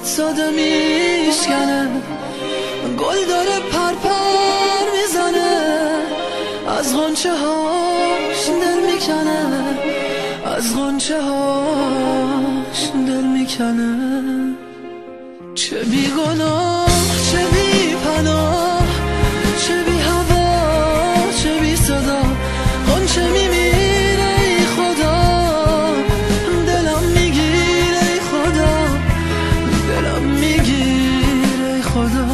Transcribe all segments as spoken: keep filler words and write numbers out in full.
ساده میشکنه، گل داره پر پر میزنه، از غنچه هاش دل میکنه، از غنچه هاش دل میکنه. چه بی گناه چه بی پناه، چه بی هوا چه بی صدا، غنچه میمیره ای خدا، دلم میگیره ای خدا، دلم میگیره ای خدا.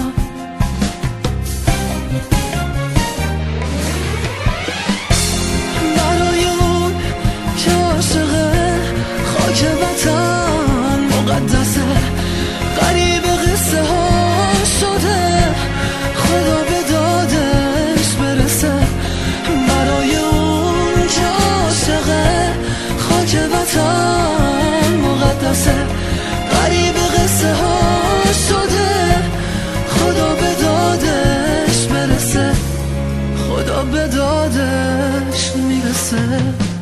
برای اون که عاشقه خاک وطن مقدسه، غریب قصه ها شده خدا به دادش برسه. برای اون که عاشقه خاک وطن مقدسه، غریب قصه ها شده خدا به دادش برسه، خدا به دادش میرسه.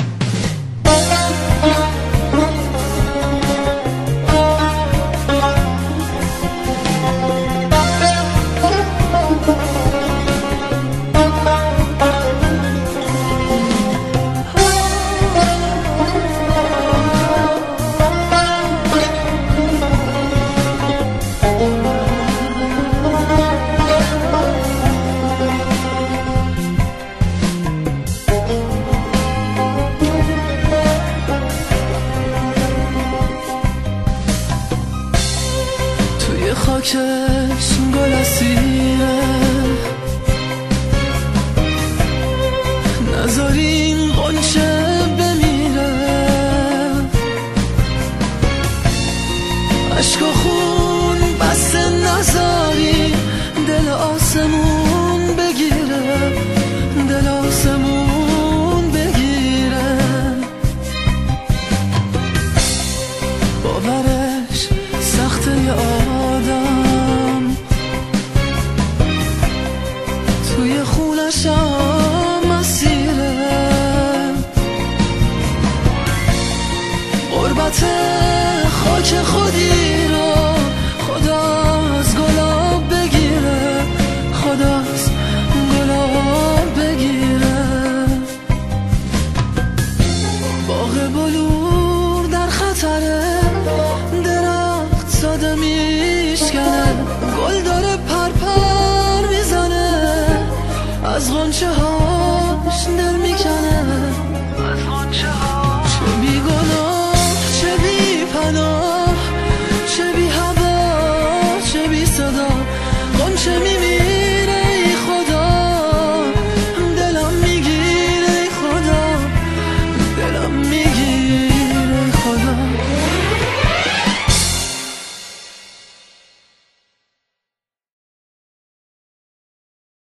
خاکش گل اسیره، نذارین غنچه بمیره، عشق و خون بسته نذاری دل آسمون بگیره، دل آسمون بگیره. باورش سخته ی آدم، توی خونشم مسیره، غربت خاک خودی رو خدا از گلاب بگیره، خدا از گلاب بگیره. باغ بلور در خطره، درخت ساده میشکنه، گل داره پر پر میزنه، از غنچه هاش دل